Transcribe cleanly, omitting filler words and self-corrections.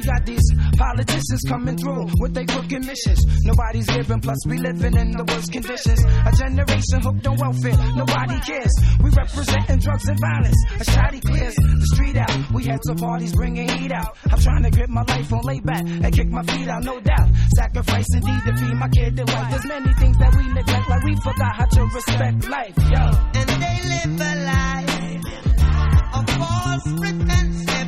We got these politicians coming through with their crooked missions. Nobody's giving, plus we living in the worst conditions. A generation hooked on welfare, nobody cares. We representing drugs and violence, a shoddy clears the street out. We head to parties bringing heat out. I'm trying to grip my life on layback and kick my feet out, no doubt. Sacrifice indeed to feed my kid to life. There's many things that we neglect, like we forgot how to respect life, yo. And they live a life of false pretenses.